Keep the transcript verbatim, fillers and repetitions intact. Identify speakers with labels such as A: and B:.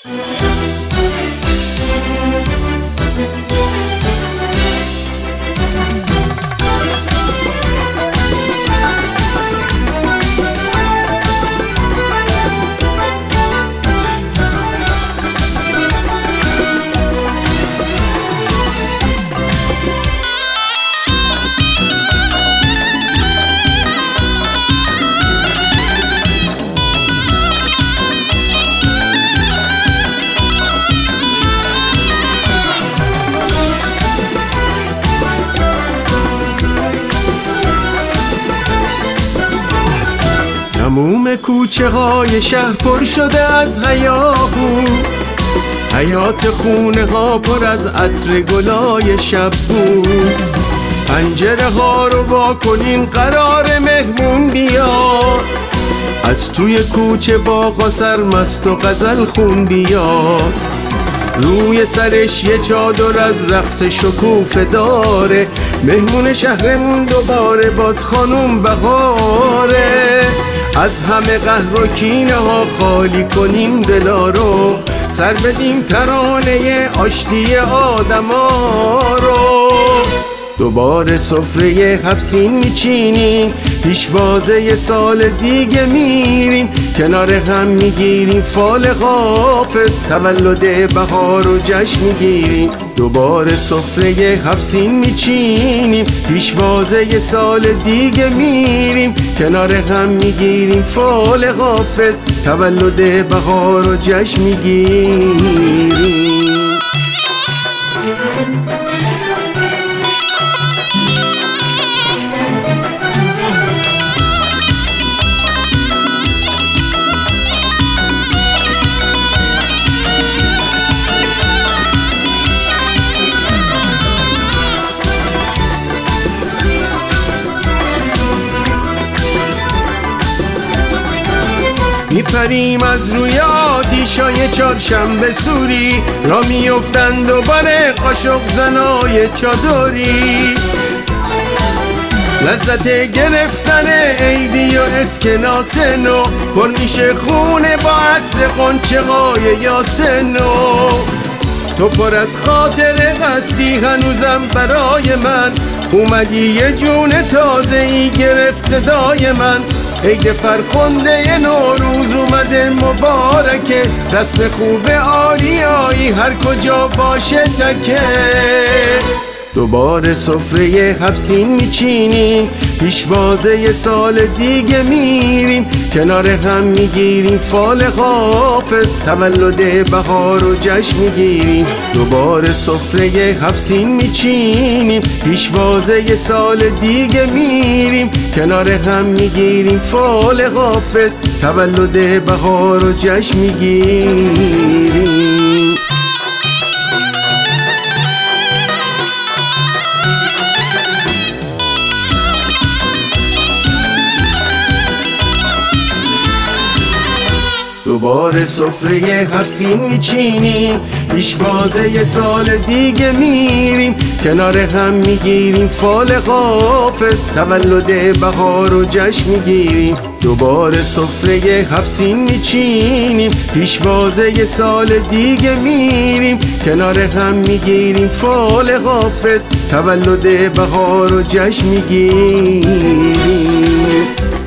A: تموم کوچه های شهر پر شده از هیاهو، حیات خونه ها پر از عطر گلای شب بود. پنجره ها رو وا کنین قرار مهمون بیاد، از توی کوچه باغا سرمست و غزل خون بیاد. روی سرش یه چادر از رقص شکوفه داره، مهمون شهرمون دوباره باز خانوم بهاره. از همه قهر و کینه ها خالی کنیم دلا رو، سر بدیم ترانه آشتی آدما رو. دوباره سفره حفسین میچینیم، پیشوازه یه سال دیگه میریم، کنار هم میگیریم فال حافظ، تولد بهار و جشن میگیریم. دوباره سفره حفسین میچینیم، پیشوازه یه سال دیگه میریم، کنار هم میگیریم فال حافظ، تولد بهار و جشن میگیریم. میپریم از روی آتیشای چهارشنبه سوری، را میافتند دوباره قاشق زنای چادری. لذت گرفتن عیدی و اسکناس نو، پر میشه خونه با عطر غنچه های یاسنو. تو پر از خاطره هستی هنوزم برای من، اومدی یه جون تازه ای گرفت صدای من. عید فرخنده نوروز اومده مبارکه، رسم خوب آریایی هر کجا باشه تکه. دوباره سفره حفسین میچینیم، پیشوازه یه سال دیگه میریم، کنار هم میگیریم فال حافظ، تولد بهار و جشن میگیریم. دوباره سفره حفسین میچینیم، پیشوازه یه سال دیگه میریم، کنار هم میگیریم فال حافظ، تولد بهار و جشن میگیریم. دوباره سفره حفسین میچینیم، پیشوازه یه سال دیگه میریم، کنار هم میگیریم فال حافظ، تولد بهار و جشن میگیریم. دوباره سفره حفسین میچینیم، پیشوازه یه سال دیگه میریم، کنار هم میگیریم فال حافظ، تولد بهار و جشن میگیریم.